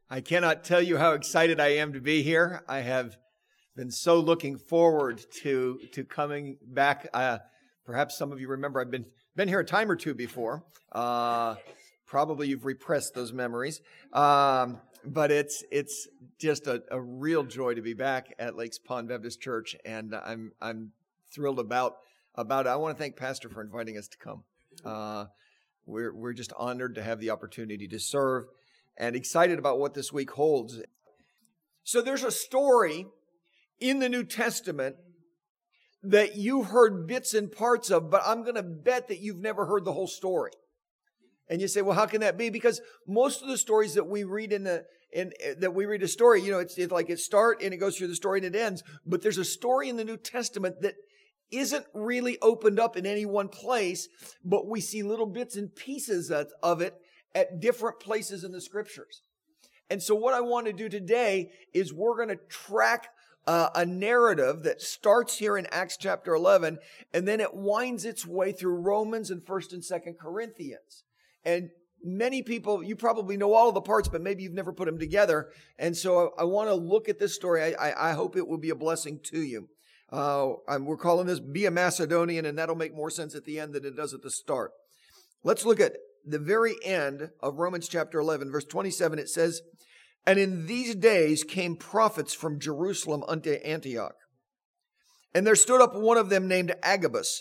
I cannot tell you how excited I am to be here. I have been so looking forward to coming back. Perhaps some of you remember I've been here a time or two before. Probably you've repressed those memories. But it's just a real joy to be back at Lakes Pond Baptist Church, and I'm thrilled about it. I want to thank Pastor for inviting us to come. We're just honored to have the opportunity to serve, and excited about what this week holds. So there's a story in the New Testament that you've heard bits and parts of, but I'm going to bet that you've never heard the whole story. And you say, well, how can that be? Because most of the stories that we read that we read a story, it's like it starts and it goes through the story and it ends. But there's a story in the New Testament that isn't really opened up in any one place, but we see little bits and pieces of it at different places in the scriptures. And so what I want to do today is we're going to track a narrative that starts here in Acts chapter 11, and then it winds its way through Romans and 1st and 2nd Corinthians. And many people, you probably know all of the parts, but maybe you've never put them together. And so I want to look at this story. I hope it will be a blessing to you. We're calling this Be a Macedonian, and that'll make more sense at the end than it does at the start. Let's look at the very end of Romans chapter 11, verse 27. It says, "And in these days came prophets from Jerusalem unto Antioch. And there stood up one of them named Agabus,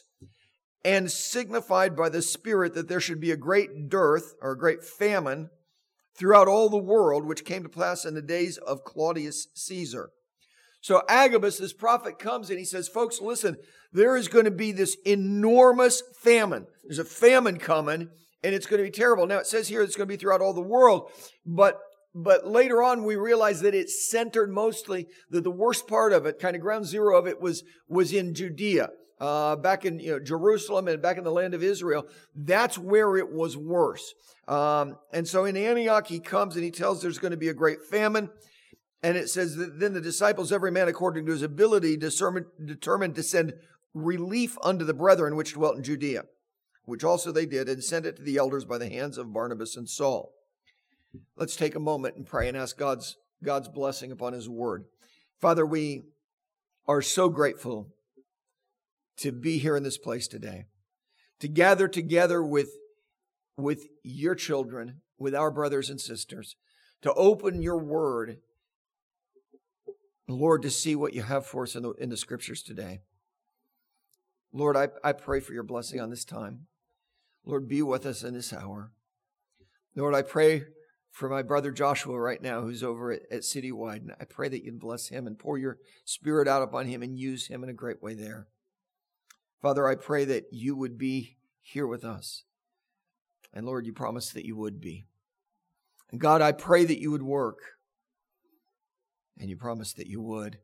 and signified by the Spirit that there should be a great dearth," or a great famine, "throughout all the world, which came to pass in the days of Claudius Caesar." So Agabus, this prophet, comes and he says, folks, listen, there is going to be this enormous famine. There's a famine coming, and it's going to be terrible. Now, it says here it's going to be throughout all the world, but later on we realize that it's centered mostly, that the worst part of it, kind of ground zero of it, was in Judea. Back in Jerusalem and back in the land of Israel. That's where it was worse. And so in Antioch, he comes and he tells there's going to be a great famine. And it says that then the disciples, every man according to his ability, determined to send relief unto the brethren which dwelt in Judea, which also they did, and sent it to the elders by the hands of Barnabas and Saul. Let's take a moment and pray and ask God's blessing upon his word. Father, we are so grateful to be here in this place today, to gather together with your children, with our brothers and sisters, to open your word, Lord, to see what you have for us in the scriptures today. Lord, I pray for your blessing on this time. Lord, be with us in this hour. Lord, I pray for my brother Joshua right now, who's over at Citywide, and I pray that you'd bless him and pour your Spirit out upon him and use him in a great way there. Father, I pray that you would be here with us. And Lord, you promised that you would be. And God, I pray that you would work. And you promised that you would.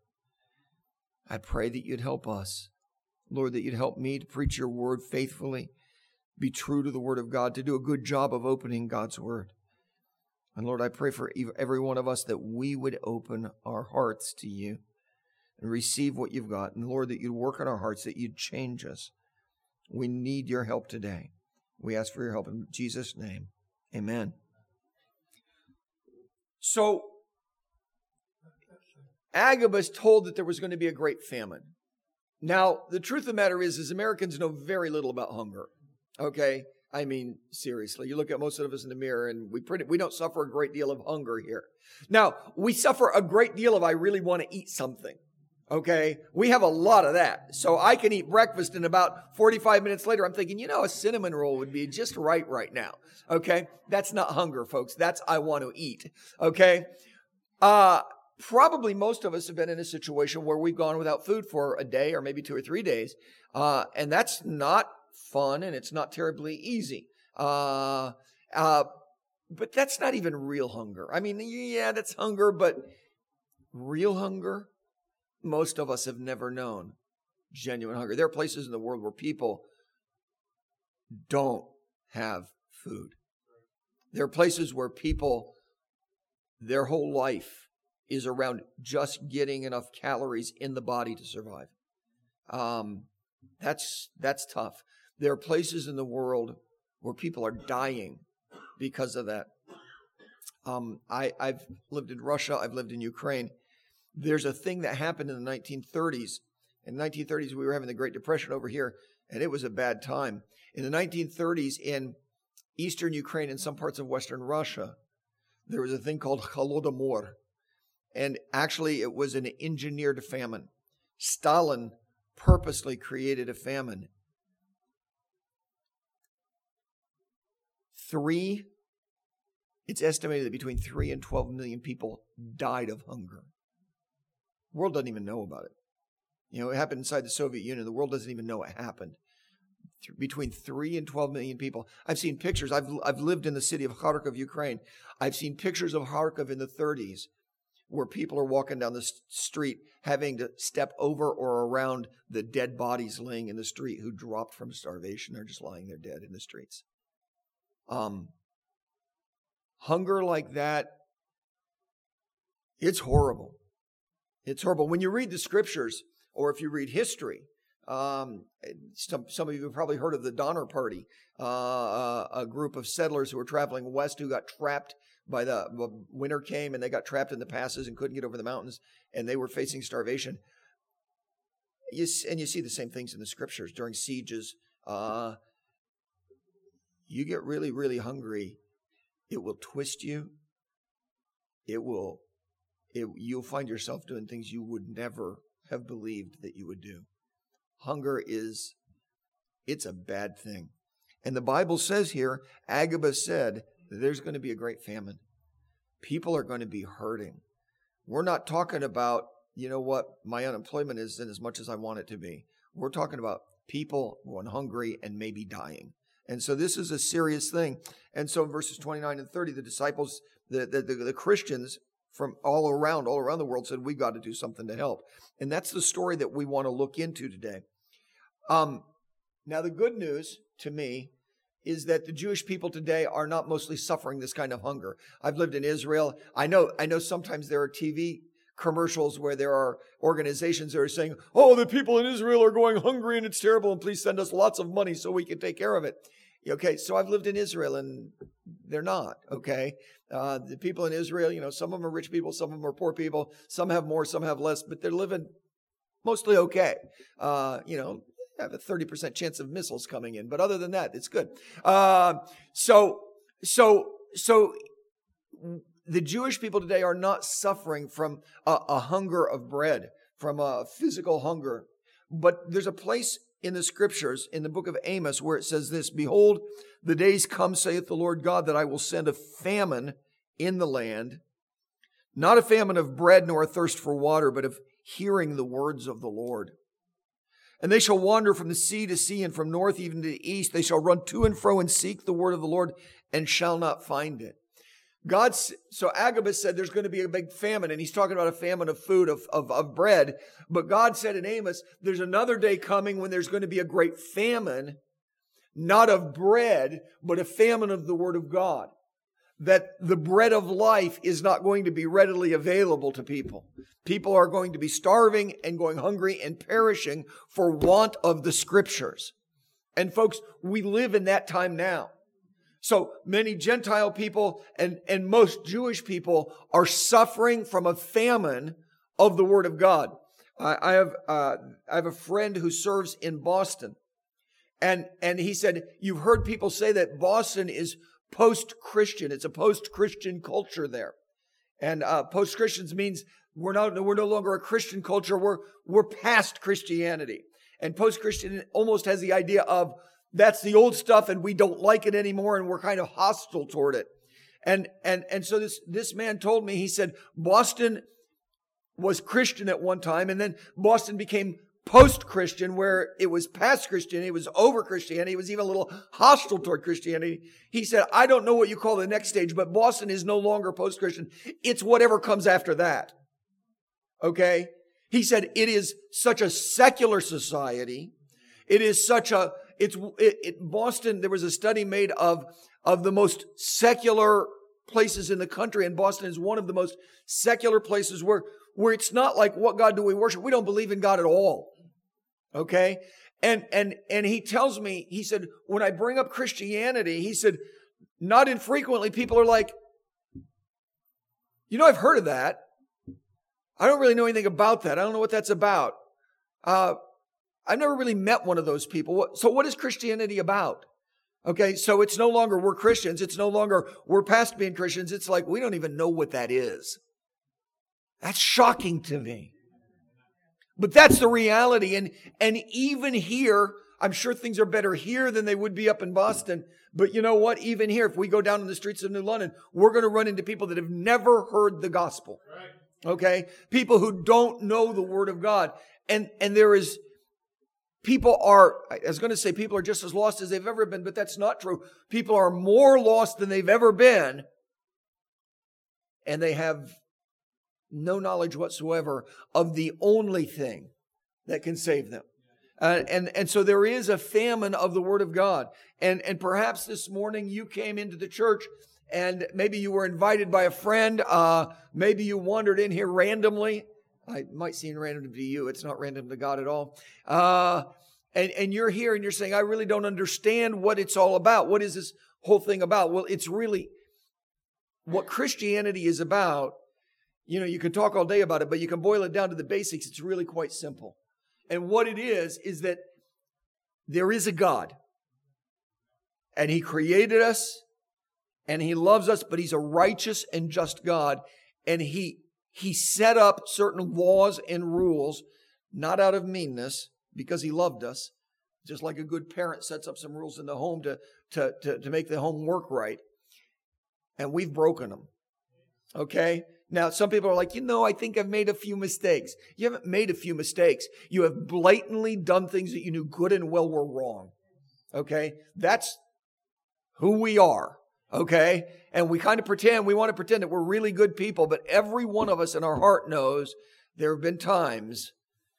I pray that you'd help us. Lord, that you'd help me to preach your word faithfully, be true to the word of God, to do a good job of opening God's word. And Lord, I pray for every one of us that we would open our hearts to you and receive what you've got. And Lord, that you'd work on our hearts, that you'd change us. We need your help today. We ask for your help in Jesus' name. Amen. So, Agabus told that there was going to be a great famine. Now, the truth of the matter is Americans know very little about hunger. Okay? I mean, seriously, you look at most of us in the mirror and we don't suffer a great deal of hunger here. Now, we suffer a great deal of I really want to eat something. Okay, we have a lot of that. So I can eat breakfast and about 45 minutes later, I'm thinking, a cinnamon roll would be just right now. Okay, that's not hunger, folks. That's I want to eat. Okay, probably most of us have been in a situation where we've gone without food for a day or maybe 2 or 3 days. And that's not fun and it's not terribly easy. But that's not even real hunger. I mean, yeah, that's hunger, but real hunger, most of us have never known genuine hunger. There are places in the world where people don't have food. There are places where people, their whole life is around just getting enough calories in the body to survive. That's tough. There are places in the world where people are dying because of that. I've lived in Russia. I've lived in Ukraine. There's a thing that happened in the 1930s. In the 1930s, we were having the Great Depression over here, and it was a bad time. In the 1930s, in eastern Ukraine and some parts of western Russia, there was a thing called Holodomor. And actually, it was an engineered famine. Stalin purposely created a famine. It's estimated that between 3 and 12 million people died of hunger. The world doesn't even know about it. It happened inside the Soviet Union. The world doesn't even know it happened. Between 3 and 12 million people. I've seen pictures. I've lived in the city of Kharkov, Ukraine. I've seen pictures of Kharkov in the 30s where people are walking down the street having to step over or around the dead bodies laying in the street who dropped from starvation. They're just lying there dead in the streets. Hunger like that, it's horrible. It's horrible. When you read the scriptures, or if you read history, some of you have probably heard of the Donner Party, a group of settlers who were traveling west who got trapped by the winter came and they got trapped in the passes and couldn't get over the mountains and they were facing starvation. You see the same things in the scriptures during sieges. You get really, really hungry. It will twist you. You'll find yourself doing things you would never have believed that you would do. Hunger it's a bad thing. And the Bible says here, Agabus said, that there's going to be a great famine. People are going to be hurting. We're not talking about, my unemployment isn't as much as I want it to be. We're talking about people going hungry and maybe dying. And so this is a serious thing. And so in verses 29 and 30, the disciples, the Christians from all around the world said, we've got to do something to help. And that's the story that we want to look into today. Now, the good news to me is that the Jewish people today are not mostly suffering this kind of hunger. I've lived in Israel. I know sometimes there are TV commercials where there are organizations that are saying, oh, the people in Israel are going hungry and it's terrible and please send us lots of money so we can take care of it. Okay, so I've lived in Israel and they're not, okay? The people in Israel, some of them are rich people, some of them are poor people, some have more, some have less, but they're living mostly okay. Have a 30% chance of missiles coming in, but other than that, it's good. So the Jewish people today are not suffering from a hunger of bread, from a physical hunger, but there's a place in the scriptures, in the book of Amos, where it says this, behold, the days come, saith the Lord God, that I will send a famine in the land, not a famine of bread nor a thirst for water, but of hearing the words of the Lord. And they shall wander from the sea to sea and from north even to the east. They shall run to and fro and seek the word of the Lord and shall not find it. So Agabus said there's going to be a big famine, and he's talking about a famine of food, of bread. But God said in Amos, there's another day coming when there's going to be a great famine, not of bread, but a famine of the word of God. That the bread of life is not going to be readily available to people. People are going to be starving and going hungry and perishing for want of the scriptures. And folks, we live in that time now. So many Gentile people and most Jewish people are suffering from a famine of the Word of God. I have a friend who serves in Boston, and he said, you've heard people say that Boston is post-Christian. It's a post-Christian culture there. And post-Christians means we're no longer a Christian culture. We're past Christianity. And post-Christian almost has the idea of that's the old stuff and we don't like it anymore and we're kind of hostile toward it. And so this man told me, he said, Boston was Christian at one time, and then Boston became post-Christian, where it was past Christianity, it was over Christianity, it was even a little hostile toward Christianity. He said, I don't know what you call the next stage, but Boston is no longer post-Christian. It's whatever comes after that. Okay? He said, it is such a secular society. It is such a, Boston, there was a study made of the most secular places in the country, and Boston is one of the most secular places where it's not like, what God do we worship? We don't believe in God at all. Okay? And he tells me, he said, when I bring up Christianity, he said, not infrequently people are like, I've heard of that. I don't really know anything about that. I don't know what that's about. I've never really met one of those people. So what is Christianity about? Okay, so it's no longer we're Christians. It's no longer we're past being Christians. It's like we don't even know what that is. That's shocking to me. But that's the reality. And even here, I'm sure things are better here than they would be up in Boston. But you know what? Even here, if we go down in the streets of New London, we're going to run into people that have never heard the gospel. Okay? People who don't know the Word of God. And there is... People are just as lost as they've ever been, but that's not true. People are more lost than they've ever been, and they have no knowledge whatsoever of the only thing that can save them. And so there is a famine of the Word of God. And perhaps this morning you came into the church and maybe you were invited by a friend. Maybe you wandered in here randomly. It might seem random to you. It's not random to God at all. And you're here and you're saying, I really don't understand what it's all about. What is this whole thing about? Well, it's really what Christianity is about. You can talk all day about it, but you can boil it down to the basics. It's really quite simple. And what it is that there is a God. And He created us and He loves us, but He's a righteous and just God. And He set up certain laws and rules, not out of meanness, because He loved us, just like a good parent sets up some rules in the home to make the home work right. And we've broken them. Okay? Now, some people are like, I think I've made a few mistakes. You haven't made a few mistakes. You have blatantly done things that you knew good and well were wrong. Okay? That's who we are. Okay? And we want to pretend that we're really good people, but every one of us in our heart knows there have been times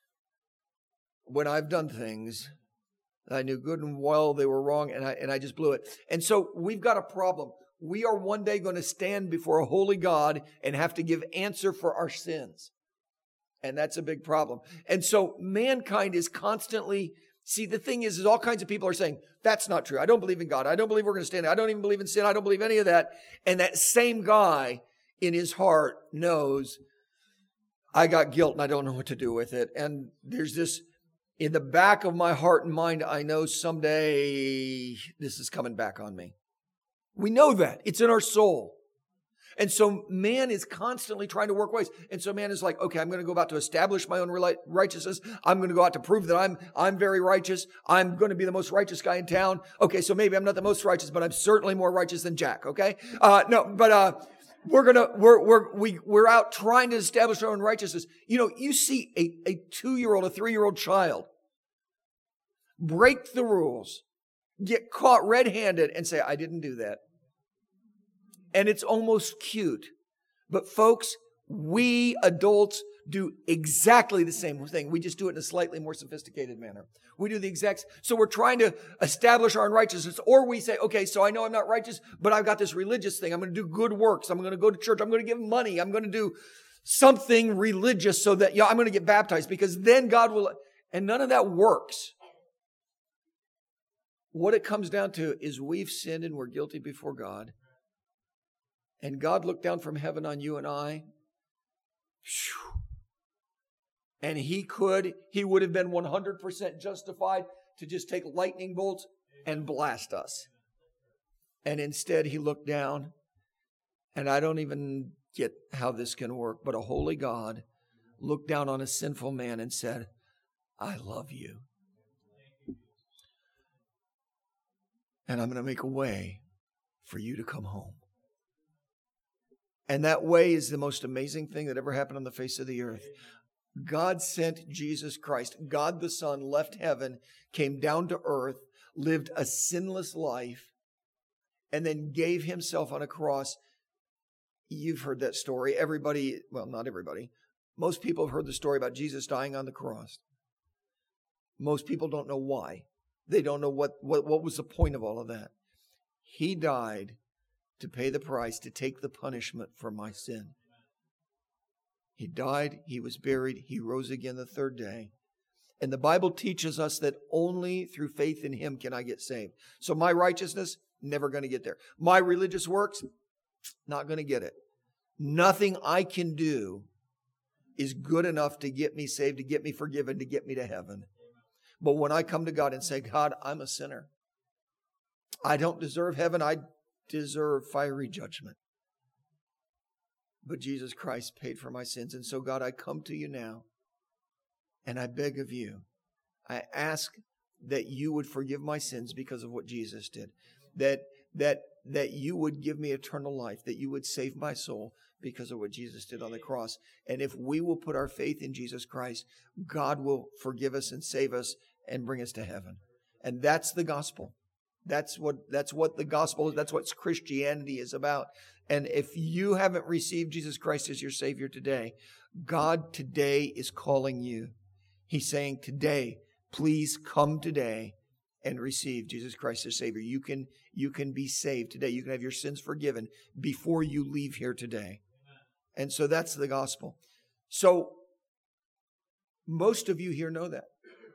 when I've done things that I knew good and well they were wrong, and I just blew it. And so we've got a problem. We are one day going to stand before a holy God and have to give answer for our sins. And that's a big problem. And so mankind is constantly... See, the thing is all kinds of people are saying, that's not true. I don't believe in God. I don't believe we're going to stand. I don't even believe in sin. I don't believe any of that. And that same guy in his heart knows, I got guilt and I don't know what to do with it. And there's this, in the back of my heart and mind, I know someday this is coming back on me. We know that. It's in our soul. And so man is constantly trying to work ways. And so man is like, okay, I'm going to go about to establish my own righteousness. I'm going to go out to prove that I'm very righteous. I'm going to be the most righteous guy in town. Okay, so maybe I'm not the most righteous, but I'm certainly more righteous than Jack. Okay, we're out trying to establish our own righteousness. You see a 2-year-old, a 3-year-old child break the rules, get caught red-handed, and say, I didn't do that. And it's almost cute. But folks, we adults do exactly the same thing. We just do it in a slightly more sophisticated manner. We do the exact... So we're trying to establish our own righteousness. Or we say, okay, so I know I'm not righteous, but I've got this religious thing. I'm going to do good works. I'm going to go to church. I'm going to give money. I'm going to do something religious so that I'm going to get baptized because then God will... And none of that works. What it comes down to is we've sinned and we're guilty before God. And God looked down from heaven on you and I. And He would have been 100% justified to just take lightning bolts and blast us. And instead He looked down, and I don't even get how this can work, but a holy God looked down on a sinful man and said, I love you. And I'm going to make a way for you to come home. And that way is the most amazing thing that ever happened on the face of the earth. God sent Jesus Christ. God the Son left heaven, came down to earth, lived a sinless life, and then gave Himself on a cross. You've heard that story. Everybody, well, not everybody. Most people have heard the story about Jesus dying on the cross. Most people don't know why. They don't know what was the point of all of that. He died to pay the price, to take the punishment for my sin. He died, He was buried, He rose again the third day. And the Bible teaches us that only through faith in Him can I get saved. So my righteousness, never going to get there. My religious works, not going to get it. Nothing I can do is good enough to get me saved, to get me forgiven, to get me to heaven. But when I come to God and say, God, I'm a sinner. I don't deserve heaven. I deserve fiery judgment. But Jesus Christ paid for my sins. And so, God, I come to you now and I beg of you. I ask that you would forgive my sins because of what Jesus did. That you would give me eternal life. That you would save my soul because of what Jesus did on the cross. And if we will put our faith in Jesus Christ, God will forgive us and save us and bring us to heaven. And that's the gospel. That's what the gospel is. That's what Christianity is about. And if you haven't received Jesus Christ as your Savior today, God today is calling you. He's saying today, please come today and receive Jesus Christ as Savior. You can be saved today. You can have your sins forgiven before you leave here today. And so that's the gospel. So most of you here know that.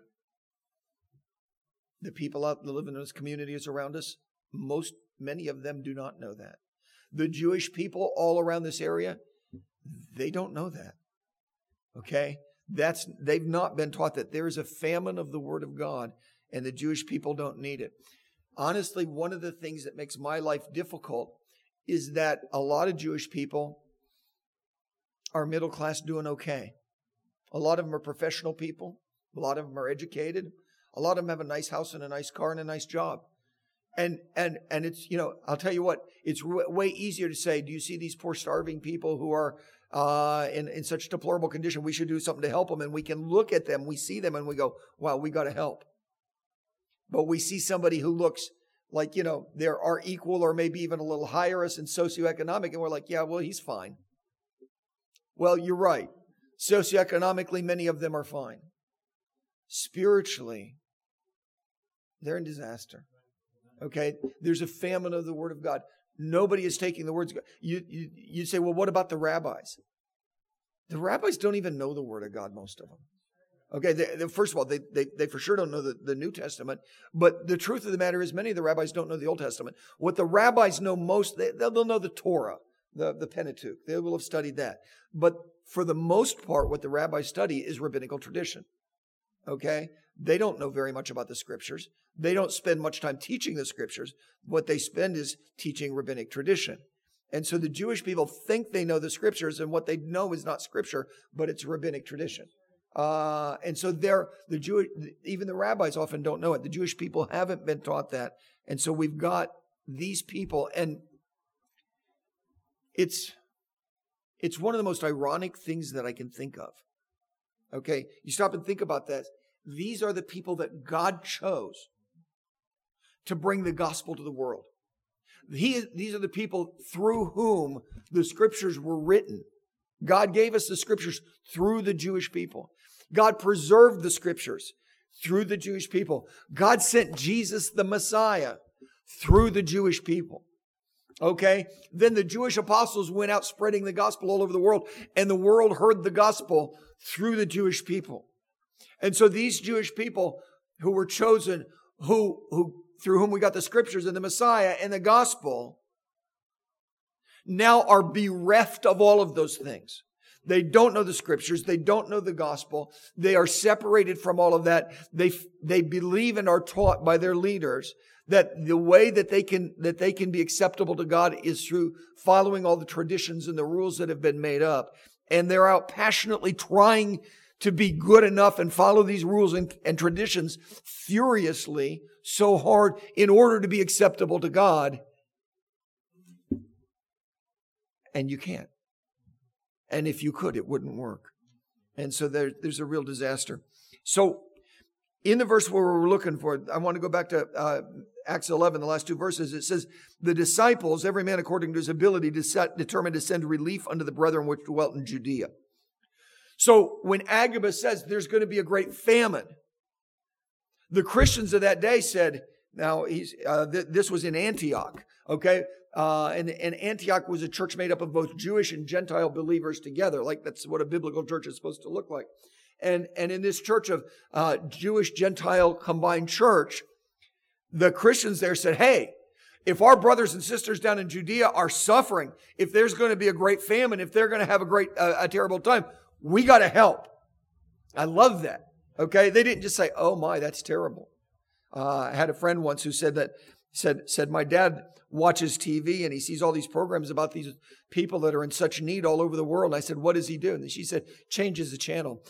The people out that live in those communities around us, many of them do not know that. The Jewish people all around this area, they don't know that. Okay? They've not been taught that there is a famine of the Word of God, and the Jewish people don't need it. Honestly, one of the things that makes my life difficult is that a lot of Jewish people are middle class doing okay. A lot of them are professional people. A lot of them are educated. A lot of them have a nice house and a nice car and a nice job. And it's, I'll tell you what, it's way easier to say, do you see these poor starving people who are in such deplorable condition? We should do something to help them. And we can look at them, we see them and we go, wow, we got to help. But we see somebody who looks like, they're our equal or maybe even a little higher us in socioeconomic. And we're like, yeah, well, he's fine. Well, you're right. Socioeconomically, many of them are fine. Spiritually, they're in disaster. Okay? There's a famine of the Word of God. Nobody is taking the words of God. You say, well, what about the rabbis? The rabbis don't even know the Word of God, most of them. Okay, first of all, they for sure don't know the New Testament. But the truth of the matter is many of the rabbis don't know the Old Testament. What the rabbis know most, they'll know the Torah, the Pentateuch. They will have studied that. But for the most part, what the rabbis study is rabbinical tradition. Okay? They don't know very much about the Scriptures. They don't spend much time teaching the Scriptures. What they spend is teaching rabbinic tradition. And so the Jewish people think they know the Scriptures, and what they know is not Scripture, but it's rabbinic tradition. And so even the rabbis often don't know it. The Jewish people haven't been taught that. And so we've got these people, and it's one of the most ironic things that I can think of. Okay, you stop and think about this. These are the people that God chose to bring the gospel to the world. These are the people through whom the Scriptures were written. God gave us the Scriptures through the Jewish people. God preserved the Scriptures through the Jewish people. God sent Jesus the Messiah through the Jewish people. Okay? Then the Jewish apostles went out spreading the gospel all over the world, and the world heard the gospel through the Jewish people. And so these Jewish people who were chosen, who through whom we got the Scriptures and the Messiah and the gospel, now are bereft of all of those things. They don't know the Scriptures. They don't know the gospel. They are separated from all of that. They believe and are taught by their leaders that the way that they can be acceptable to God is through following all the traditions and the rules that have been made up. And they're out passionately trying to be good enough and follow these rules and traditions furiously so hard in order to be acceptable to God. And you can't. And if you could, it wouldn't work. And so there's a real disaster. So in the verse where we're looking for, I want to go back to Acts 11, the last two verses. It says, the disciples, every man according to his ability, determined to send relief unto the brethren which dwelt in Judea. So when Agabus says there's going to be a great famine, the Christians of that day said, now this was in Antioch, okay? And Antioch was a church made up of both Jewish and Gentile believers together. Like that's what a biblical church is supposed to look like. And in this church of Jewish, Gentile combined church, the Christians there said, hey, If our brothers and sisters down in Judea are suffering, if there's going to be a great famine, if they're going to have a terrible time, we got to help. I love that. Okay. They didn't just say, oh my, that's terrible. I had a friend once who said my dad watches TV and he sees all these programs about these people that are in such need all over the world. And I said, what does he do? And she said, changes the channel.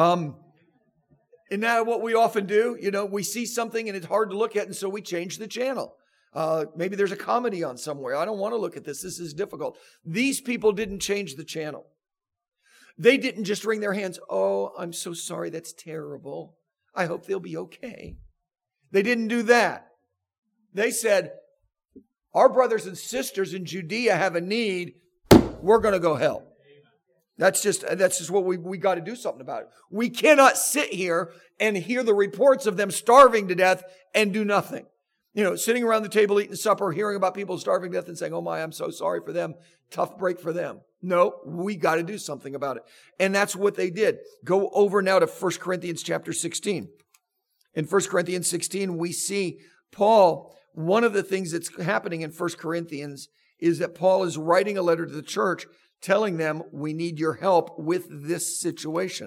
Isn't that what we often do? We see something and it's hard to look at, and so we change the channel. Maybe there's a comedy on somewhere. I don't want to look at this. This is difficult. These people didn't change the channel. They didn't just wring their hands. Oh, I'm so sorry. That's terrible. I hope they'll be okay. They didn't do that. They said, our brothers and sisters in Judea have a need. We're going to go help. That's just what we got to do something about it. We cannot sit here and hear the reports of them starving to death and do nothing. Sitting around the table eating supper, hearing about people starving to death and saying, oh my, I'm so sorry for them. Tough break for them. No, we got to do something about it. And that's what they did. Go over now to 1 Corinthians chapter 16. In 1 Corinthians 16, we see Paul, one of the things that's happening in 1 Corinthians is that Paul is writing a letter to the church telling them, we need your help with this situation.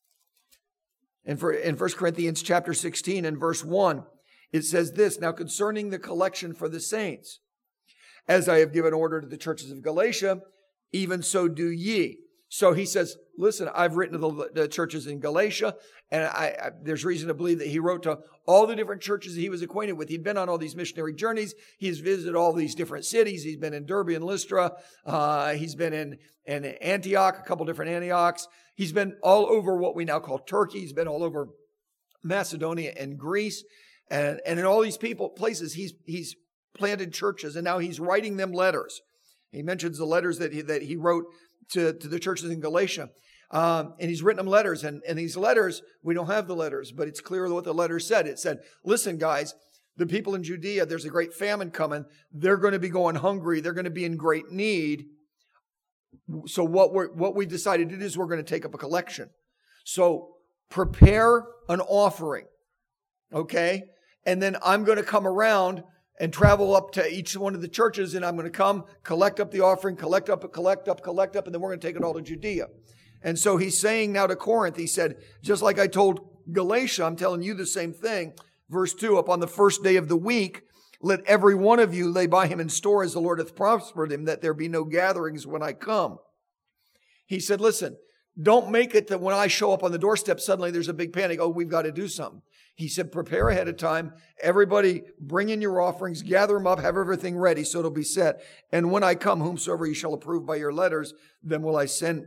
And in 1 Corinthians chapter 16 and verse 1, it says this, now concerning the collection for the saints, as I have given order to the churches of Galatia, even so do ye. So he says, listen, I've written to the churches in Galatia, and there's reason to believe that he wrote to all the different churches that he was acquainted with. He'd been on all these missionary journeys. He's visited all these different cities. He's been in Derbe and Lystra. He's been in Antioch, a couple different Antiochs. He's been all over what we now call Turkey. He's been all over Macedonia and Greece. And in all these places, he's planted churches, and now he's writing them letters. He mentions the letters that he wrote to the churches in Galatia. And he's written them letters. And these letters, we don't have the letters, but it's clear what the letter said. It said, listen, guys, the people in Judea, there's a great famine coming. They're going to be going hungry. They're going to be in great need. So what we decided to do is we're going to take up a collection. So prepare an offering. Okay? And then I'm going to come around and travel up to each one of the churches, and I'm going to come, collect up the offering, collect up, and then we're going to take it all to Judea. And so he's saying now to Corinth, he said, just like I told Galatia, I'm telling you the same thing. Verse 2, upon the first day of the week, let every one of you lay by him in store as the Lord hath prospered him, that there be no gatherings when I come. He said, listen, don't make it that when I show up on the doorstep, suddenly there's a big panic. Oh, we've got to do something. He said, prepare ahead of time. Everybody bring in your offerings, gather them up, have everything ready so it'll be set. And when I come, whomsoever you shall approve by your letters, them will I send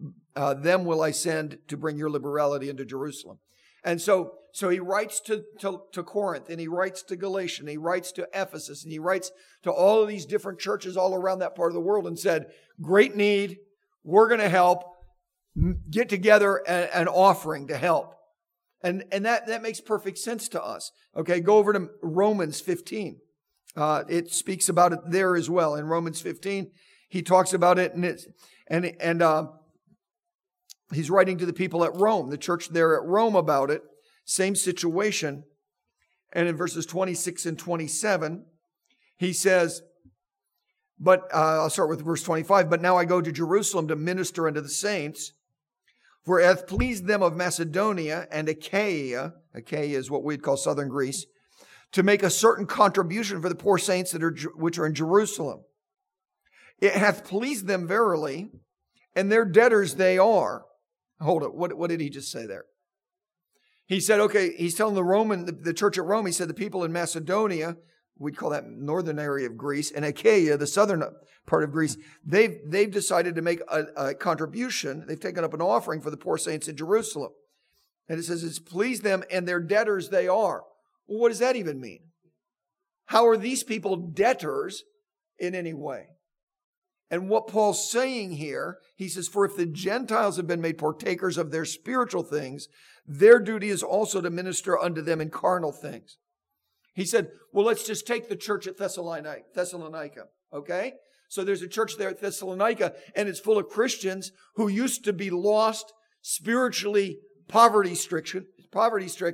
to bring your liberality into Jerusalem. And so he writes to Corinth, and he writes to Galatia, and he writes to Ephesus, and he writes to all of these different churches all around that part of the world and said, great need, we're going to help, get together an offering to help. And that makes perfect sense to us. Okay, go over to Romans 15. It speaks about it there as well. In Romans 15, he talks about it, and he's writing to the people at Rome, the church there at Rome, about it. Same situation. And in verses 26 and 27, he says, but I'll start with verse 25. But now I go to Jerusalem to minister unto the saints. For it hath pleased them of Macedonia and Achaia is what we'd call southern Greece, to make a certain contribution for the poor saints which are in Jerusalem. It hath pleased them verily, and their debtors they are. Hold it, what did he just say there? He said, okay, he's telling the church at Rome, he said the people in Macedonia, we'd call that northern area of Greece, and Achaia, the southern part of Greece, they've decided to make a contribution. They've taken up an offering for the poor saints in Jerusalem. And it says it's pleased them, and their debtors they are. Well, what does that even mean? How are these people debtors in any way? And what Paul's saying here, he says, for if the Gentiles have been made partakers of their spiritual things, their duty is also to minister unto them in carnal things. He said, well, let's just take the church at Thessalonica, okay? So there's a church there at Thessalonica, and it's full of Christians who used to be lost, spiritually poverty-stricken.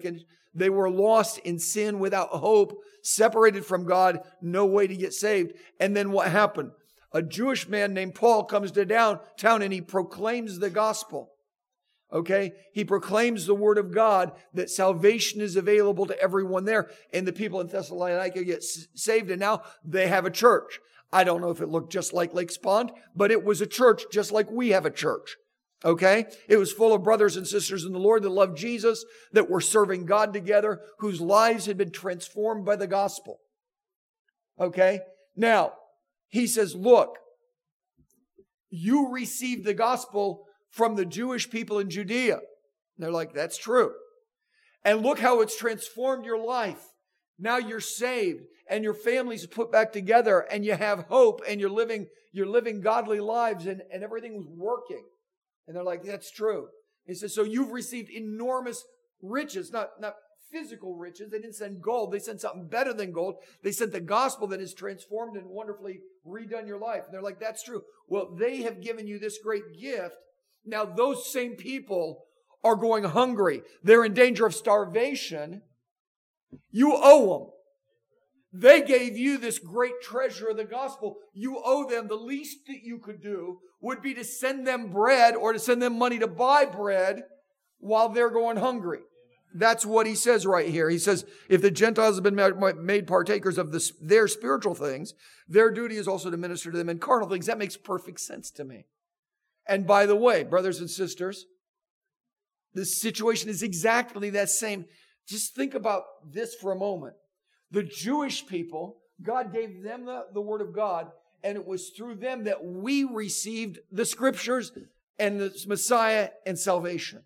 They were lost in sin, without hope, separated from God, no way to get saved. And then what happened? A Jewish man named Paul comes to downtown and he proclaims the gospel. Okay? He proclaims the word of God, that salvation is available to everyone there. And the people in Thessalonica get saved, and now they have a church. I don't know if it looked just like Lake Pond, but it was a church just like we have a church. Okay? It was full of brothers and sisters in the Lord that loved Jesus, that were serving God together, whose lives had been transformed by the gospel. Okay? Now, he says, look, you received the gospel from the Jewish people in Judea. And they're like, that's true. And look how it's transformed your life. Now you're saved and your family's put back together and you have hope and you're living godly lives and everything's working. And they're like, that's true. He says, so you've received enormous riches, not physical riches. They didn't send gold. They sent something better than gold. They sent the gospel that has transformed and wonderfully redone your life. And they're like, that's true. Well, they have given you this great gift. Now those same people are going hungry. They're in danger of starvation. You owe them. They gave you this great treasure of the gospel. You owe them. The least that you could do would be to send them bread or to send them money to buy bread while they're going hungry. That's what he says right here. He says, if the Gentiles have been made partakers of their spiritual things, their duty is also to minister to them in carnal things. That makes perfect sense to me. And by the way, brothers and sisters, this situation is exactly that same. Just think about this for a moment. The Jewish people, God gave them the word of God, and it was through them that we received the scriptures and the Messiah and salvation.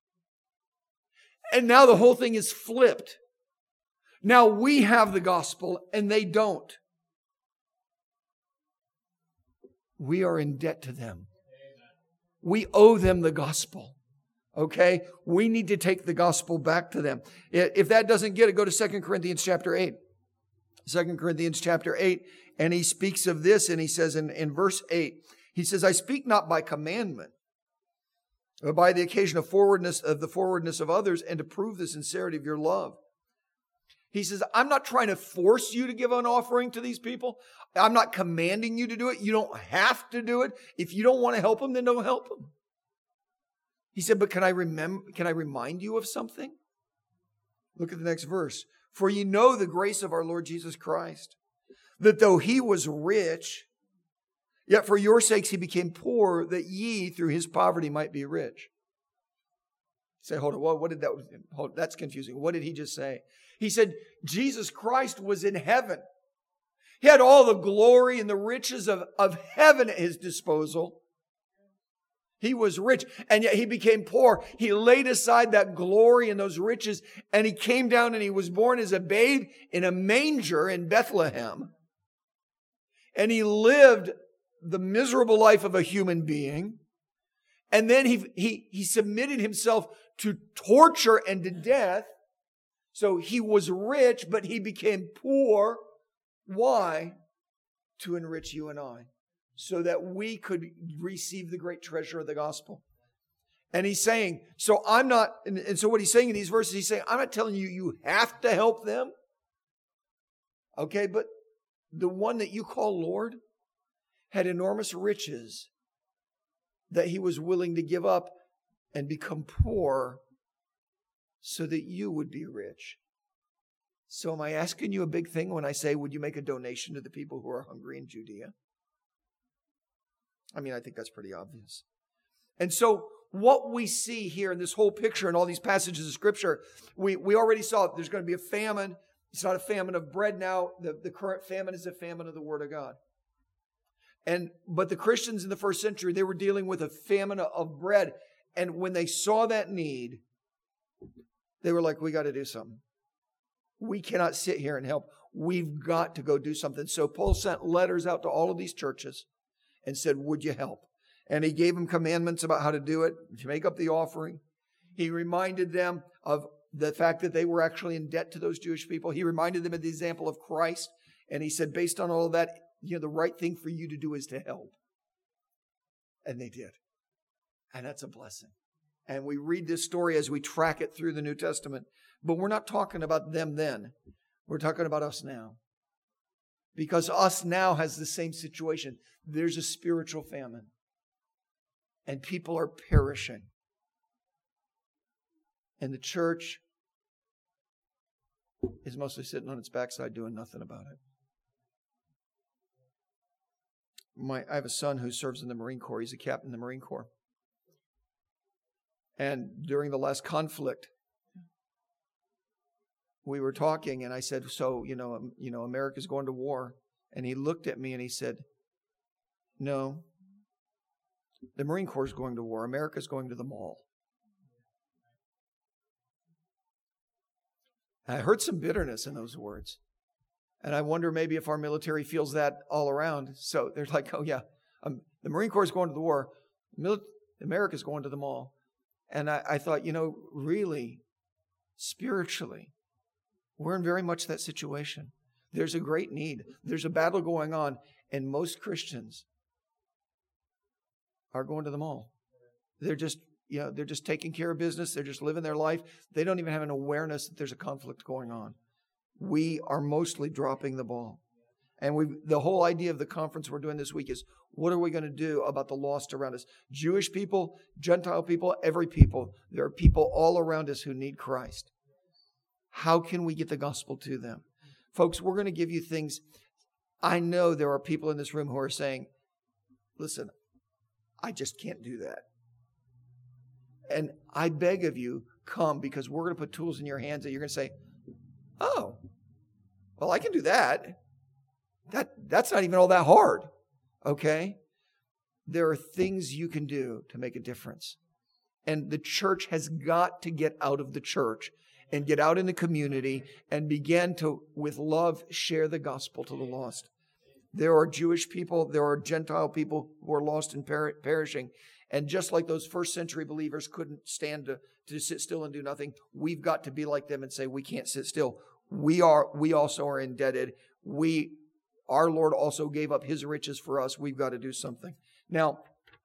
And now the whole thing is flipped. Now we have the gospel and they don't. We are in debt to them. We owe them the gospel. Okay? We need to take the gospel back to them. If that doesn't get it, go to 2 Corinthians chapter 8. 2 Corinthians chapter 8. And he speaks of this and he says in verse 8, he says, I speak not by commandment, but by the occasion of the forwardness of others, and to prove the sincerity of your love. He says, I'm not trying to force you to give an offering to these people. I'm not commanding you to do it. You don't have to do it. If you don't want to help them, then don't help them. He said, but can I remind you of something? Look at the next verse. For ye know the grace of our Lord Jesus Christ, that though he was rich, yet for your sakes he became poor, that ye through his poverty might be rich. Say, hold on, what did that, that's confusing. What did he just say? He said, Jesus Christ was in heaven. He had all the glory and the riches of heaven at his disposal. He was rich, and yet he became poor. He laid aside that glory and those riches, and he came down and he was born as a babe in a manger in Bethlehem. And he lived the miserable life of a human being. And then he submitted himself to torture and to death. So he was rich, but he became poor. Why? To enrich you and I, so that we could receive the great treasure of the gospel. And he's saying, so I'm not, and so what he's saying in these verses, he's saying, I'm not telling you, you have to help them. Okay, but the one that you call Lord had enormous riches that he was willing to give up and become poor so that you would be rich. So am I asking you a big thing when I say, would you make a donation to the people who are hungry in Judea? I mean, I think that's pretty obvious. And so what we see here in this whole picture and all these passages of Scripture, we already saw there's going to be a famine. It's not a famine of bread now. The current famine is a famine of the Word of God. But the Christians in the first century, they were dealing with a famine of bread. And when they saw that need, they were like, we got to do something. We cannot sit here and help. We've got to go do something. So Paul sent letters out to all of these churches and said, would you help? And he gave them commandments about how to do it, to make up the offering. He reminded them of the fact that they were actually in debt to those Jewish people. He reminded them of the example of Christ. And he said, based on all of that, the right thing for you to do is to help. And they did. And that's a blessing. And we read this story as we track it through the New Testament. But we're not talking about them then. We're talking about us now. Because us now has the same situation. There's a spiritual famine. And people are perishing. And the church is mostly sitting on its backside doing nothing about it. I have a son who serves in the Marine Corps. He's a captain in the Marine Corps. And during the last conflict, we were talking, and I said, so, America's going to war. And he looked at me and he said, no, the Marine Corps is going to war. America's going to the mall. And I heard some bitterness in those words. And I wonder maybe if our military feels that all around. So they're like, oh yeah, the Marine Corps is going to the war. America's going to the mall. And I thought, really, spiritually, we're in very much that situation. There's a great need. There's a battle going on. And most Christians are going to the mall. They're just taking care of business. They're just living their life. They don't even have an awareness that there's a conflict going on. We are mostly dropping the ball. And the whole idea of the conference we're doing this week is, what are we going to do about the lost around us? Jewish people, Gentile people, every people. There are people all around us who need Christ. How can we get the gospel to them? Folks, we're going to give you things. I know there are people in this room who are saying, listen, I just can't do that. And I beg of you, come, because we're going to put tools in your hands that you're going to say, oh, well, I can do that. That's not even all that hard. Okay? There are things you can do to make a difference. And the church has got to get out of the church and get out in the community and begin to, with love, share the gospel to the lost. There are Jewish people, there are Gentile people who are lost and perishing. And just like those first century believers couldn't stand to sit still and do nothing, we've got to be like them and say, we can't sit still. We also are indebted. Our Lord also gave up His riches for us. We've got to do something. Now,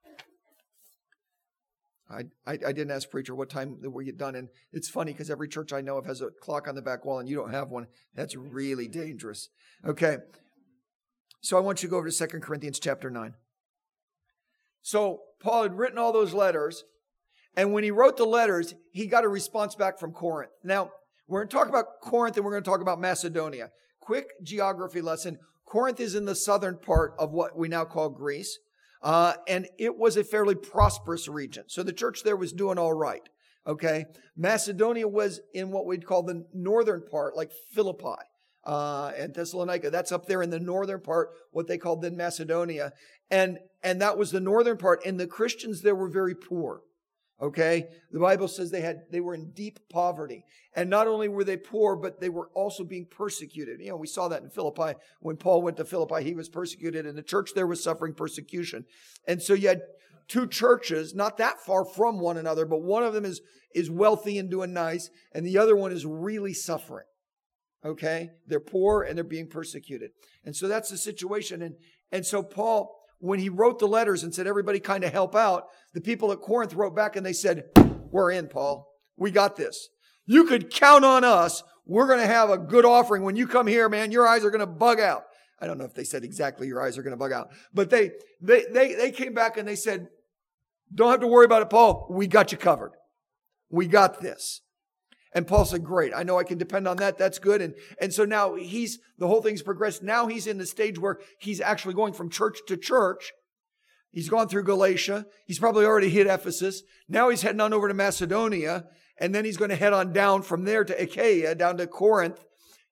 I didn't ask preacher what time we get done. And it's funny because every church I know of has a clock on the back wall and you don't have one. That's really dangerous. Okay. So I want you to go over to 2 Corinthians chapter 9. So Paul had written all those letters. And when he wrote the letters, he got a response back from Corinth. Now, we're going to talk about Corinth and we're going to talk about Macedonia. Quick geography lesson. Corinth is in the southern part of what we now call Greece. And it was a fairly prosperous region. So the church there was doing all right. Okay. Macedonia was in what we'd call the northern part, like Philippi and Thessalonica. That's up there in the northern part, what they called then Macedonia. And that was the northern part. And the Christians there were very poor. Okay. The Bible says they were in deep poverty. And not only were they poor, but they were also being persecuted. We saw that in Philippi. When Paul went to Philippi, he was persecuted and the church there was suffering persecution. And so you had two churches, not that far from one another, but one of them is wealthy and doing nice. And the other one is really suffering. Okay. They're poor and they're being persecuted. And so that's the situation. And so Paul, when he wrote the letters and said, everybody kind of help out, the people at Corinth wrote back and they said, we're in, Paul. We got this. You could count on us. We're going to have a good offering. When you come here, man, your eyes are going to bug out. I don't know if they said exactly your eyes are going to bug out, but they came back and they said, don't have to worry about it, Paul. We got you covered. We got this. And Paul said, great. I know I can depend on that. That's good. And so now the whole thing's progressed. Now he's in the stage where he's actually going from church to church. He's gone through Galatia. He's probably already hit Ephesus. Now he's heading on over to Macedonia. And then he's going to head on down from there to Achaia, down to Corinth.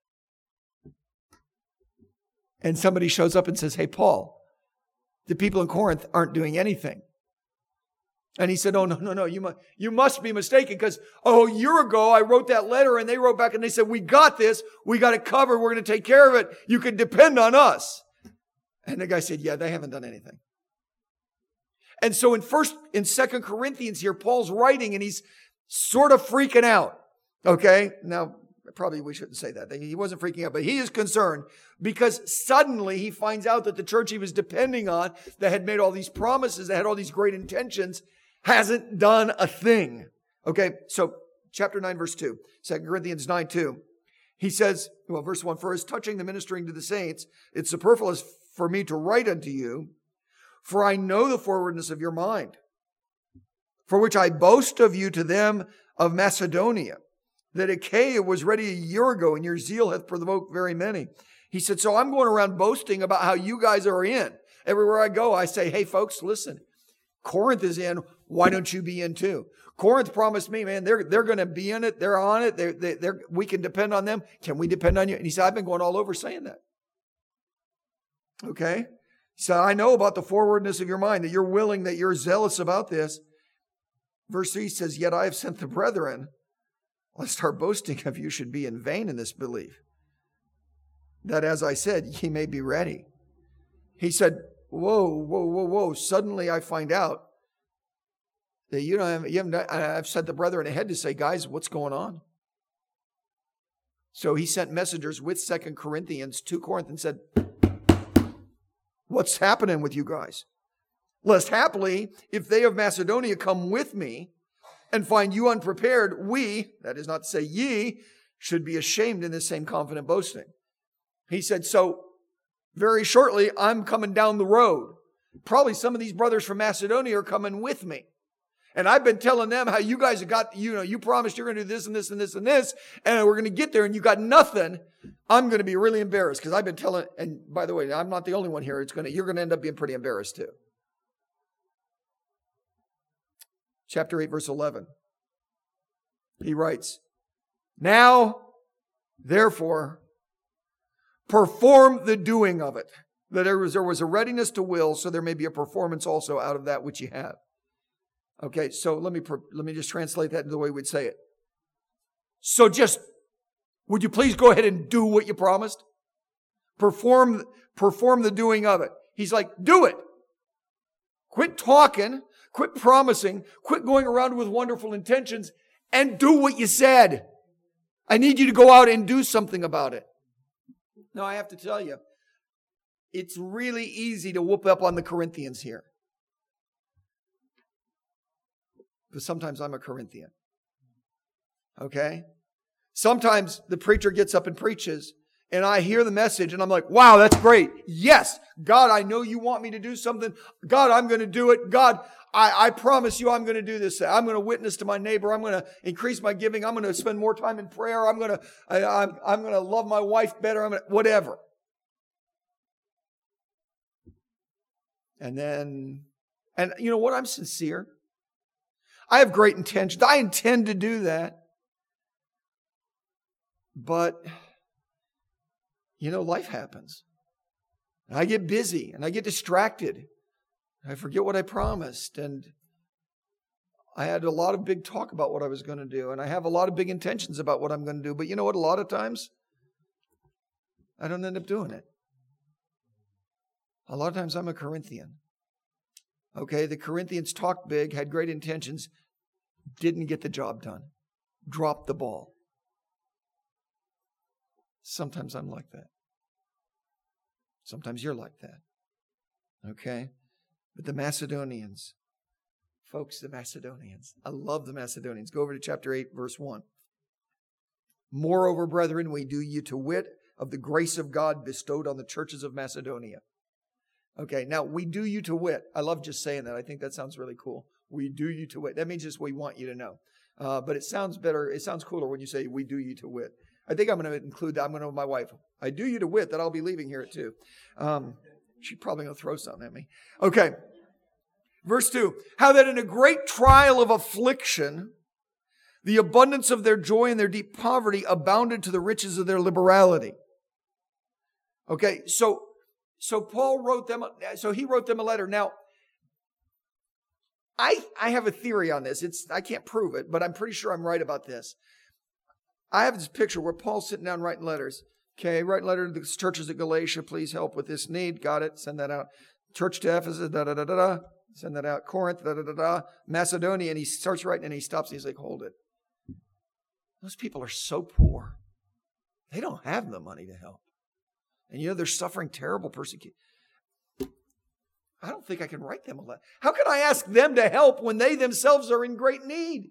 And somebody shows up and says, hey, Paul, the people in Corinth aren't doing anything. And he said, oh, no, you must be mistaken because, a year ago I wrote that letter and they wrote back and they said, we got this. We got it covered. We're going to take care of it. You can depend on us. And the guy said, yeah, they haven't done anything. And so in 2 Corinthians here, Paul's writing and he's sort of freaking out. Okay. Now, probably we shouldn't say that. He wasn't freaking out, but he is concerned because suddenly he finds out that the church he was depending on that had made all these promises, that had all these great intentions, Hasn't done a thing. Okay, so chapter 9, verse 2, 2 Corinthians 9, 2. He says, well, verse 1, for as touching the ministering to the saints, it's superfluous for me to write unto you, for I know the forwardness of your mind, for which I boast of you to them of Macedonia, that Achaia was ready a year ago, and your zeal hath provoked very many. He said, so I'm going around boasting about how you guys are in. Everywhere I go, I say, hey, folks, listen, Corinth is in. Why don't you be in too? Corinth promised me, man, they're going to be in it. They're on it. We can depend on them. Can we depend on you? And he said, I've been going all over saying that. Okay. So I know about the forwardness of your mind, that you're willing, that you're zealous about this. Verse 3 says, yet I have sent the brethren, lest our boasting of you should be in vain in this belief, that as I said, ye may be ready. He said, whoa. Suddenly I find out that you haven't I've sent the brethren ahead to say, guys, what's going on? So he sent messengers with 2 Corinthians to Corinth and said, what's happening with you guys? Lest happily, if they of Macedonia come with me and find you unprepared, we, that is not to say ye, should be ashamed in this same confident boasting. He said, so very shortly, I'm coming down the road. Probably some of these brothers from Macedonia are coming with me. And I've been telling them how you guys have got, you promised you're going to do this and this and this and this, and we're going to get there and you got nothing. I'm going to be really embarrassed because I've been telling, and by the way, I'm not the only one here. You're going to end up being pretty embarrassed too. Chapter 8, verse 11. He writes, now, therefore, perform the doing of it, that there was a readiness to will, so there may be a performance also out of that which you have. Okay, so let me just translate that into the way we'd say it. So would you please go ahead and do what you promised? Perform the doing of it. He's like, do it. Quit talking, quit promising, quit going around with wonderful intentions, and do what you said. I need you to go out and do something about it. Now, I have to tell you, it's really easy to whoop up on the Corinthians here. But sometimes I'm a Corinthian. Okay? Sometimes the preacher gets up and preaches, and I hear the message, and I'm like, wow, that's great. Yes, God, I know you want me to do something. God, I'm going to do it. God, I promise you I'm going to do this. I'm going to witness to my neighbor. I'm going to increase my giving. I'm going to spend more time in prayer. I'm going to love my wife better. Whatever. And you know what? I'm sincere. I have great intentions. I intend to do that. But, life happens. And I get busy and I get distracted. I forget what I promised. And I had a lot of big talk about what I was going to do. And I have a lot of big intentions about what I'm going to do. But you know what? A lot of times, I don't end up doing it. A lot of times I'm a Corinthian. Okay, the Corinthians talked big, had great intentions, didn't get the job done, dropped the ball. Sometimes I'm like that. Sometimes you're like that. Okay? But the Macedonians, folks, the Macedonians. I love the Macedonians. Go over to chapter 8, verse 1. Moreover, brethren, we do you to wit of the grace of God bestowed on the churches of Macedonia. Okay, now we do you to wit. I love just saying that. I think that sounds really cool. We do you to wit. That means just we want you to know. But it sounds better. It sounds cooler when you say we do you to wit. I think I'm going to include that. I'm going to, my wife, I do you to wit that I'll be leaving here at 2. She's probably going to throw something at me. Okay. Verse 2. How that in a great trial of affliction, the abundance of their joy and their deep poverty abounded to the riches of their liberality. Okay. So Paul wrote them, he wrote them a letter. Now, I have a theory on this. I can't prove it, but I'm pretty sure I'm right about this. I have this picture where Paul's sitting down writing letters. Okay, write a letter to the churches at Galatia. Please help with this need. Got it. Send that out. Church to Ephesus. Da-da-da-da-da. Send that out. Corinth. Da-da-da-da. Macedonia. And he starts writing and he stops and he's like, hold it. Those people are so poor. They don't have the money to help. And they're suffering terrible persecution. I don't think I can write them a letter. How can I ask them to help when they themselves are in great need?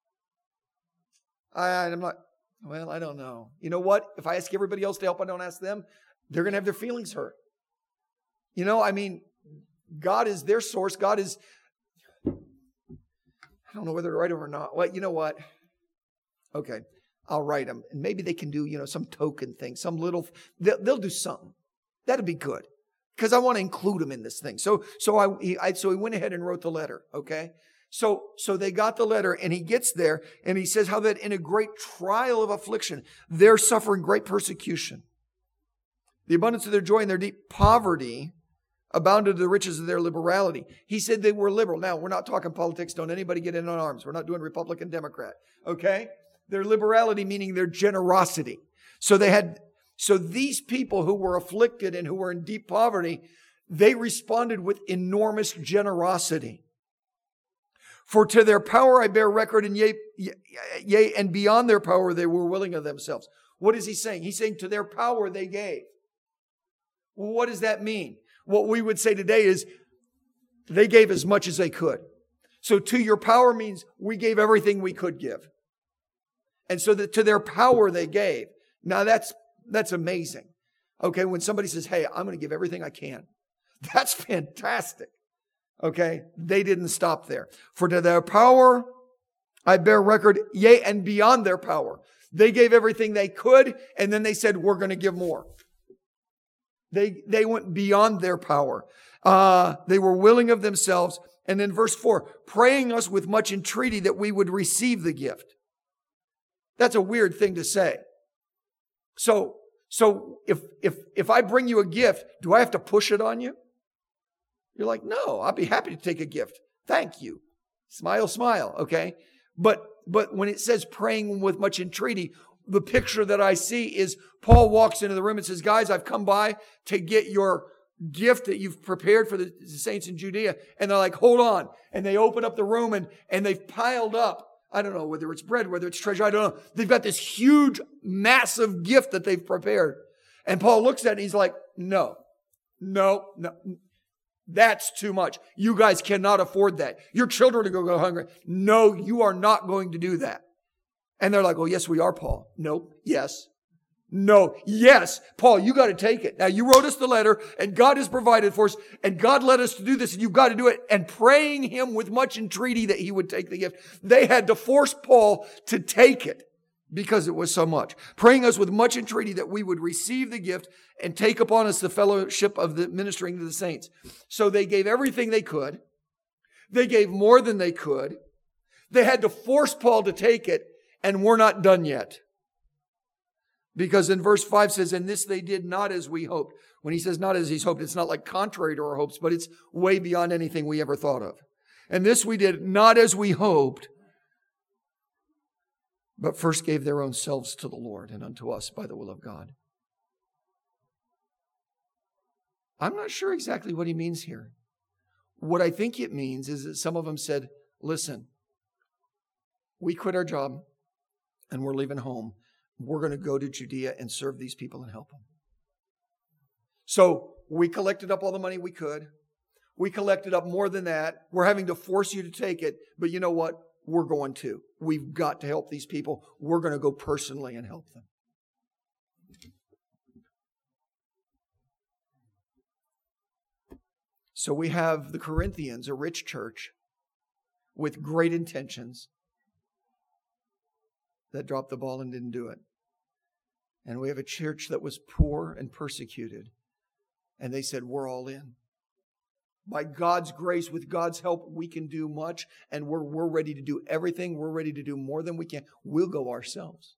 I'm like, well, I don't know. You know what? If I ask everybody else to help, I don't ask them, they're going to have their feelings hurt. God is their source. God is, I don't know whether to write them or not. Well, you know what? Okay, I'll write them. And maybe they can do, some token thing, some little, they'll do something. That'd be good. Because I want to include them in this thing. So he went ahead and wrote the letter, okay? So they got the letter, and he gets there, and he says how that in a great trial of affliction, they're suffering great persecution. The abundance of their joy and their deep poverty abounded to the riches of their liberality. He said they were liberal. Now, we're not talking politics. Don't anybody get in on arms. We're not doing Republican, Democrat, okay? Their liberality meaning their generosity. So these people who were afflicted and who were in deep poverty, they responded with enormous generosity. For to their power I bear record, and yea, and beyond their power they were willing of themselves. What is he saying? He's saying to their power they gave. Well, what does that mean? What we would say today is they gave as much as they could. So to your power means we gave everything we could give. And so that to their power they gave. Now that's amazing. Okay, when somebody says, hey, I'm going to give everything I can. That's fantastic. Okay, they didn't stop there. For to their power I bear record, yea, and beyond their power. They gave everything they could, and then they said, we're going to give more. They went beyond their power. They were willing of themselves. And then verse 4, praying us with much entreaty that we would receive the gift. That's a weird thing to say. So if I bring you a gift, do I have to push it on you? You're like, no, I'll be happy to take a gift. Thank you. Smile, smile. Okay. But when it says praying with much entreaty, the picture that I see is Paul walks into the room and says, guys, I've come by to get your gift that you've prepared for the saints in Judea. And they're like, hold on. And they open up the room and they've piled up, I don't know, whether it's bread, whether it's treasure, I don't know. They've got this huge, massive gift that they've prepared. And Paul looks at it and he's like, no. That's too much. You guys cannot afford that. Your children are going to go hungry. No, you are not going to do that. And they're like, oh, yes, we are, Paul. Nope. Yes. No. Yes. Paul, you got to take it. Now, you wrote us the letter, and God has provided for us, and God led us to do this, and you've got to do it. And praying him with much entreaty that he would take the gift. They had to force Paul to take it because it was so much. Praying us with much entreaty that we would receive the gift and take upon us the fellowship of the ministering to the saints. So they gave everything they could. They gave more than they could. They had to force Paul to take it. And we're not done yet. Because in verse 5 says, and this they did not as we hoped. When he says not as he's hoped, it's not like contrary to our hopes, but it's way beyond anything we ever thought of. And this we did not as we hoped, but first gave their own selves to the Lord and unto us by the will of God. I'm not sure exactly what he means here. What I think it means is that some of them said, listen, we quit our job. And we're leaving home. We're going to go to Judea and serve these people and help them. So we collected up all the money we could. We collected up more than that. We're having to force you to take it. But you know what? We're going to. We've got to help these people. We're going to go personally and help them. So we have the Corinthians, a rich church with great intentions, that dropped the ball and didn't do it. And we have a church that was poor and persecuted. And they said, we're all in. By God's grace, with God's help, we can do much. And we're ready to do everything. We're ready to do more than we can. We'll go ourselves.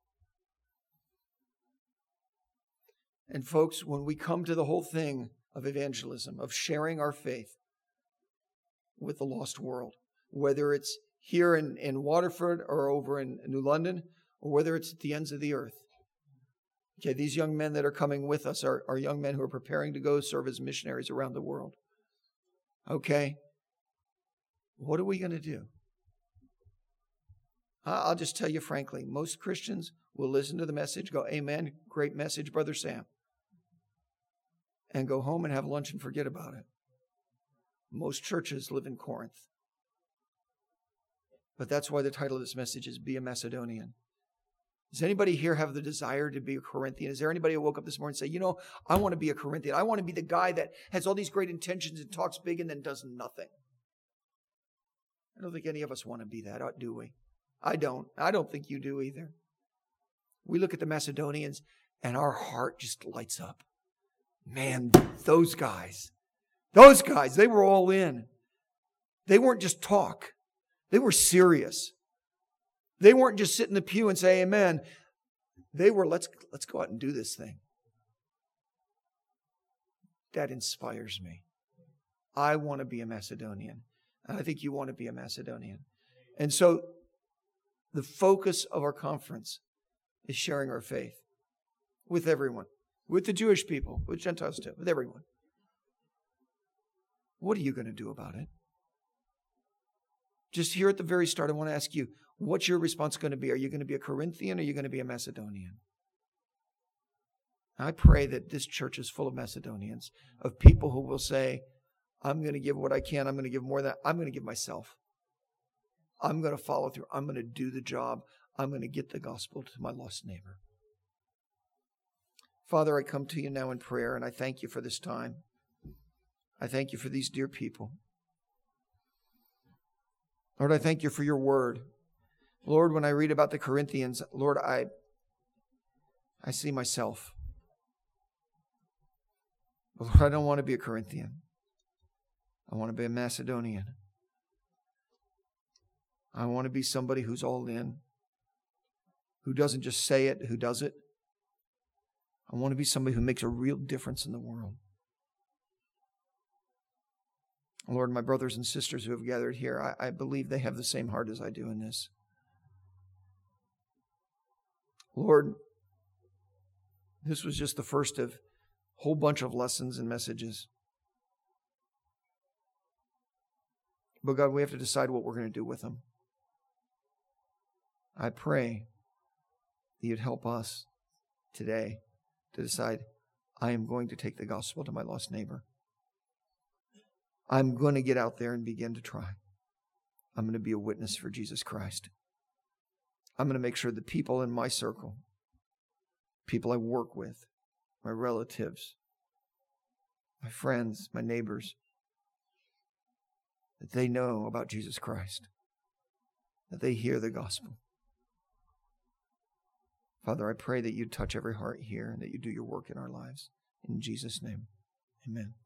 And folks, when we come to the whole thing of evangelism, of sharing our faith with the lost world, whether it's here in Waterford or over in New London, or whether it's at the ends of the earth. Okay, these young men that are coming with us are young men who are preparing to go serve as missionaries around the world. Okay, what are we going to do? I'll just tell you frankly, most Christians will listen to the message, go, amen, great message, Brother Sam, and go home and have lunch and forget about it. Most churches live in Corinth. But that's why the title of this message is Be a Macedonian. Does anybody here have the desire to be a Corinthian? Is there anybody who woke up this morning and say, I want to be a Corinthian. I want to be the guy that has all these great intentions and talks big and then does nothing. I don't think any of us want to be that, do we? I don't. I don't think you do either. We look at the Macedonians and our heart just lights up. Man, those guys, they were all in. They weren't just talk. They were serious. They weren't just sit in the pew and say amen. They were, let's go out and do this thing. That inspires me. I want to be a Macedonian. And I think you want to be a Macedonian. And so the focus of our conference is sharing our faith with everyone, with the Jewish people, with Gentiles too, with everyone. What are you going to do about it? Just here at the very start, I want to ask you, what's your response going to be? Are you going to be a Corinthian or are you going to be a Macedonian? I pray that this church is full of Macedonians, of people who will say, I'm going to give what I can. I'm going to give more than that. I'm going to give myself. I'm going to follow through. I'm going to do the job. I'm going to get the gospel to my lost neighbor. Father, I come to you now in prayer, and I thank you for this time. I thank you for these dear people. Lord, I thank you for your word. Lord, when I read about the Corinthians, Lord, I see myself. But Lord, I don't want to be a Corinthian. I want to be a Macedonian. I want to be somebody who's all in, who doesn't just say it, who does it. I want to be somebody who makes a real difference in the world. Lord, my brothers and sisters who have gathered here, I believe they have the same heart as I do in this. Lord, this was just the first of a whole bunch of lessons and messages. But God, we have to decide what we're going to do with them. I pray that you'd help us today to decide, I am going to take the gospel to my lost neighbor. I'm going to get out there and begin to try. I'm going to be a witness for Jesus Christ. I'm going to make sure the people in my circle, people I work with, my relatives, my friends, my neighbors, that they know about Jesus Christ, that they hear the gospel. Father, I pray that you touch every heart here and that you do your work in our lives. In Jesus' name, amen.